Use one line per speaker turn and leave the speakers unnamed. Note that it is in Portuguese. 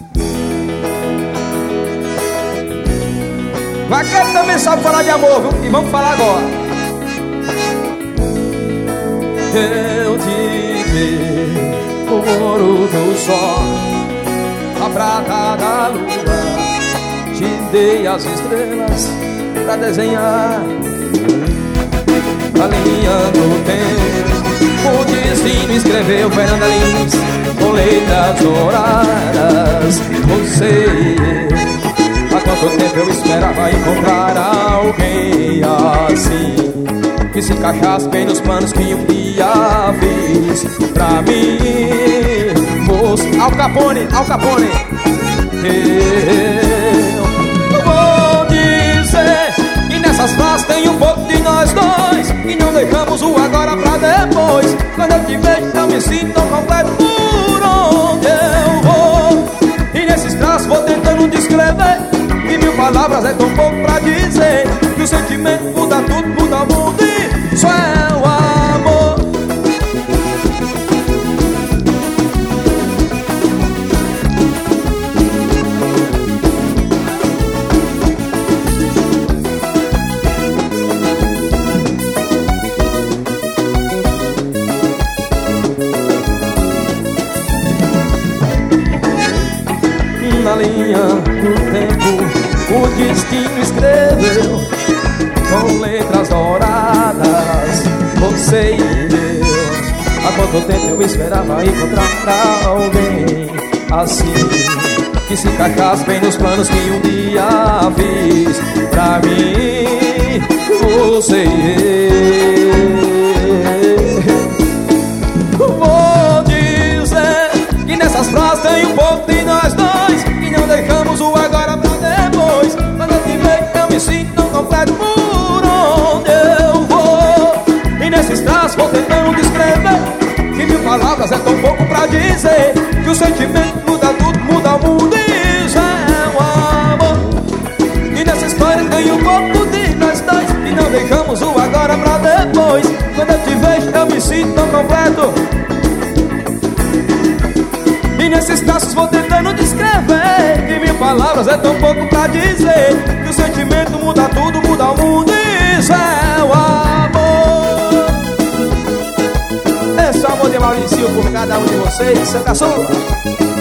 Vaqueiro também sabe falar de amor, viu? E vamos falar agora. Eu te dei o ouro do sol, a prata da lua, te dei as estrelas pra desenhar a linha do tempo. O destino escreveu Fernanda Lins com letras douradas. Você e eu, há quanto tempo eu esperava encontrar alguém assim, que se encaixasse bem nos planos que um dia fiz pra mim. Você, Al Capone, Al Capone. Eu vou dizer que nessas frases tem um pouco de nós dois, e não deixamos o agora pra depois. Quando eu te vejo eu me sinto tão completo por onde eu vou. E nesses traços vou tentando descrever, e mil palavras é tão pouco pra dizer que o sentimento muda tudo, muda o mundo, e isso é o amor. Na linha do tempo o destino escreveu com letras douradas. Você e eu, há quanto tempo eu esperava encontrar alguém assim, que se encaixasse bem nos planos que um dia fiz pra mim. Você e eu, vou dizer que nessas frases tem um pouco de nós dois, e não deixamos o agora pra depois. Quando eu te vejo eu me sinto tão completo por onde eu vou. E nesses traços vou tentando descrever, que mil palavras é tão pouco pra dizer que o sentimento muda tudo, muda o mundo, e isso é o amor. E nessa história tem um pouco de nós dois, e não deixamos o agora pra depois. Quando eu te vejo eu me sinto tão completo, e nesses traços vou tentando descrever, que mil palavras é tão pouco pra dizer que o sentimento muda tudo, muda o mundo, e isso é o amor. Esse é o amor de Maurício por cada um de vocês. Seu caçula.